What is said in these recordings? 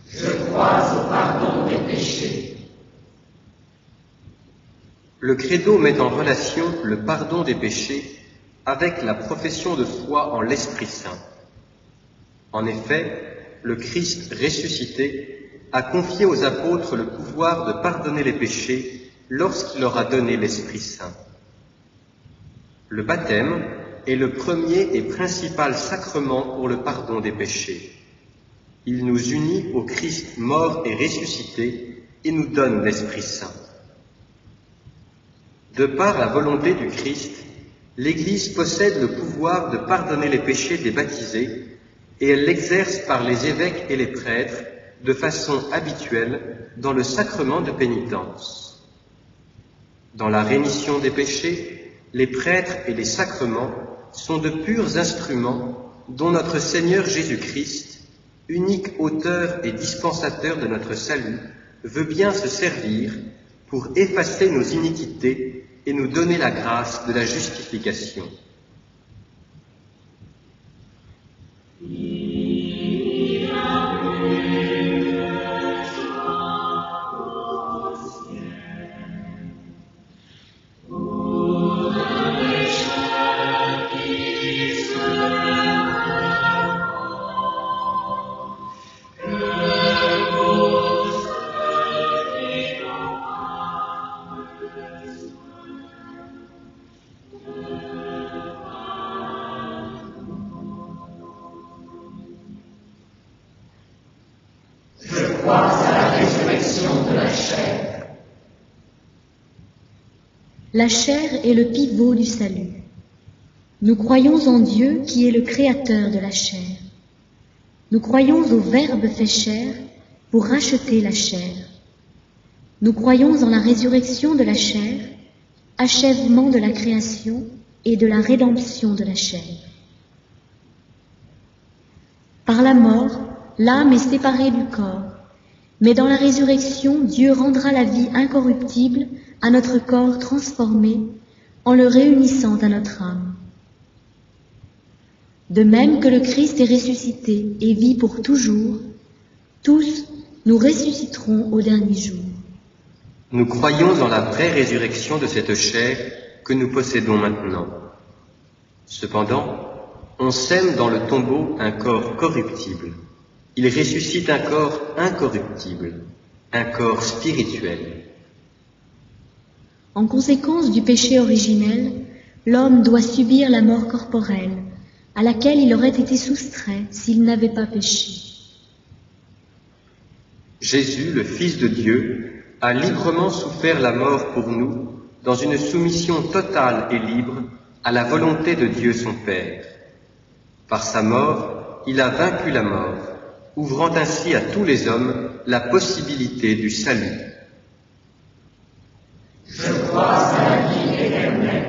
Je crois au pardon des péchés. Le credo met en relation le pardon des péchés avec la profession de foi en l'Esprit Saint. En effet, le Christ ressuscité a confié aux apôtres le pouvoir de pardonner les péchés lorsqu'il leur a donné l'Esprit Saint. Le baptême est le premier et principal sacrement pour le pardon des péchés. Il nous unit au Christ mort et ressuscité et nous donne l'Esprit Saint. De par la volonté du Christ, l'Église possède le pouvoir de pardonner les péchés des baptisés et elle l'exerce par les évêques et les prêtres de façon habituelle dans le sacrement de pénitence. Dans la rémission des péchés, les prêtres et les sacrements sont de purs instruments dont notre Seigneur Jésus-Christ, unique auteur et dispensateur de notre salut, veut bien se servir pour effacer nos iniquités et nous donner la grâce de la justification. Je crois à la résurrection de la chair. La chair est le pivot du salut. Nous croyons en Dieu qui est le créateur de la chair. Nous croyons au Verbe fait chair pour racheter la chair. Nous croyons en la résurrection de la chair, achèvement de la création et de la rédemption de la chair. Par la mort, l'âme est séparée du corps, mais dans la résurrection, Dieu rendra la vie incorruptible à notre corps transformé en le réunissant à notre âme. De même que le Christ est ressuscité et vit pour toujours, tous nous ressusciterons au dernier jour. Nous croyons en la vraie résurrection de cette chair que nous possédons maintenant. Cependant, on sème dans le tombeau un corps corruptible. Il ressuscite un corps incorruptible, un corps spirituel. En conséquence du péché originel, l'homme doit subir la mort corporelle, à laquelle il aurait été soustrait s'il n'avait pas péché. Jésus, le Fils de Dieu, a librement souffert la mort pour nous, dans une soumission totale et libre à la volonté de Dieu son Père. Par sa mort, il a vaincu la mort, ouvrant ainsi à tous les hommes la possibilité du salut. Je crois à la vie éternelle.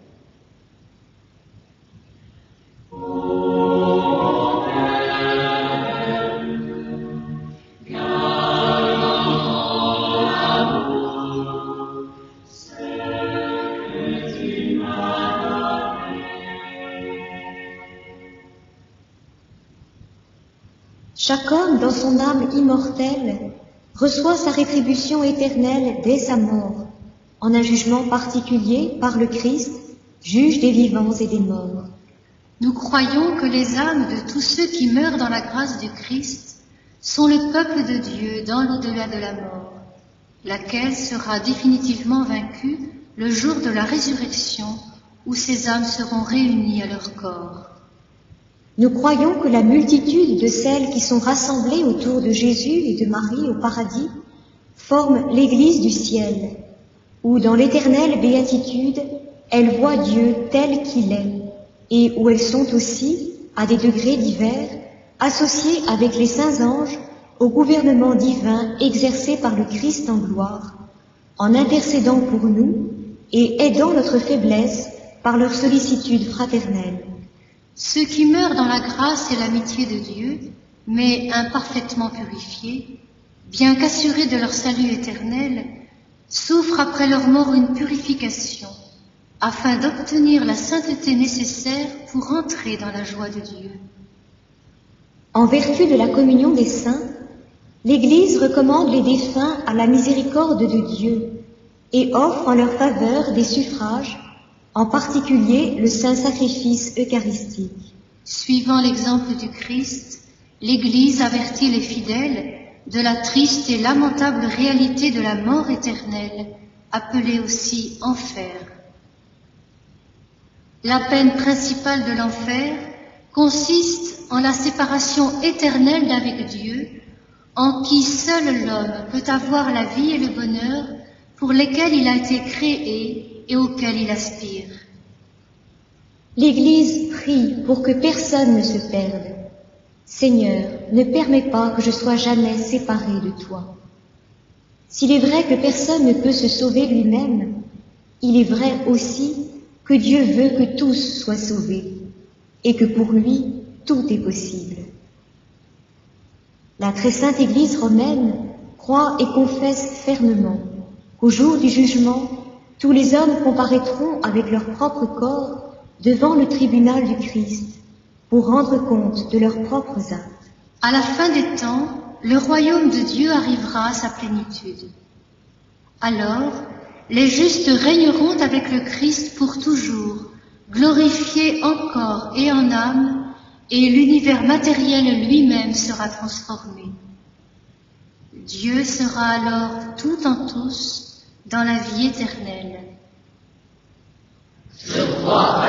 Chaque homme, dans son âme immortelle, reçoit sa rétribution éternelle dès sa mort, en un jugement particulier par le Christ, juge des vivants et des morts. Nous croyons que les âmes de tous ceux qui meurent dans la grâce du Christ sont le peuple de Dieu dans l'au-delà de la mort, laquelle sera définitivement vaincue le jour de la résurrection où ces âmes seront réunies à leur corps. Nous croyons que la multitude de celles qui sont rassemblées autour de Jésus et de Marie au paradis forme l'Église du ciel, où dans l'éternelle béatitude, elles voient Dieu tel qu'il est, et où elles sont aussi, à des degrés divers, associées avec les saints anges au gouvernement divin exercé par le Christ en gloire, en intercédant pour nous et aidant notre faiblesse par leur sollicitude fraternelle. Ceux qui meurent dans la grâce et l'amitié de Dieu, mais imparfaitement purifiés, bien qu'assurés de leur salut éternel, souffrent après leur mort une purification, afin d'obtenir la sainteté nécessaire pour entrer dans la joie de Dieu. En vertu de la communion des saints, L'Église recommande les défunts à la miséricorde de Dieu et offre en leur faveur des suffrages, en particulier le saint sacrifice eucharistique. Suivant l'exemple du Christ, l'Église avertit les fidèles de la triste et lamentable réalité de la mort éternelle, appelée aussi enfer. La peine principale de l'enfer consiste en la séparation éternelle d'avec Dieu, en qui seul l'homme peut avoir la vie et le bonheur pour lesquels il a été créé et auxquels il aspire. L'Église prie pour que personne ne se perde. Seigneur, ne permets pas que je sois jamais séparé de toi. S'il est vrai que personne ne peut se sauver lui-même, il est vrai aussi que Dieu veut que tous soient sauvés et que pour lui, tout est possible. La très sainte Église romaine croit et confesse fermement qu'au jour du jugement, tous les hommes comparaîtront avec leur propre corps devant le tribunal du Christ pour rendre compte de leurs propres actes. À la fin des temps, le royaume de Dieu arrivera à sa plénitude. Alors, les justes régneront avec le Christ pour toujours, glorifiés en corps et en âme, et l'univers matériel lui-même sera transformé. Dieu sera alors tout en tous dans la vie éternelle. Je crois